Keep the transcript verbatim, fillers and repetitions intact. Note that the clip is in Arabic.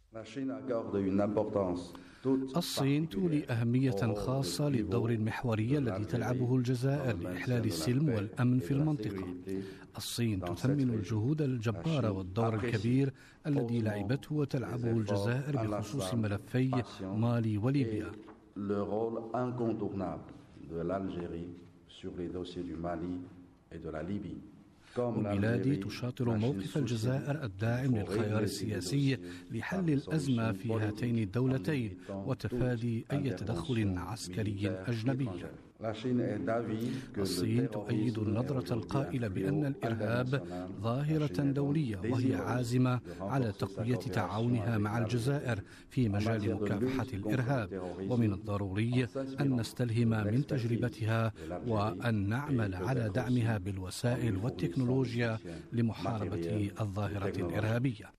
الصين تولي أهمية خاصة للدور المحوري الذي تلعبه الجزائر لإحلال السلم والأمن في المنطقة. الصين تثمن الجهود الجبارة والدور الكبير الذي لعبته وتلعبه الجزائر بخصوص ملفي مالي وليبيا. البلاد تشاطر موقف الجزائر الداعم للخيار السياسي لحل الأزمة في هاتين الدولتين وتفادي أي تدخل عسكري أجنبي. الصين تؤيد النظرة القائلة بأن الإرهاب ظاهرة دولية، وهي عازمة على تقوية تعاونها مع الجزائر في مجال مكافحة الإرهاب، ومن الضروري أن نستلهم من تجربتها وأن نعمل على دعمها بالوسائل والتكنولوجيا لمحاربة الظاهرة الإرهابية.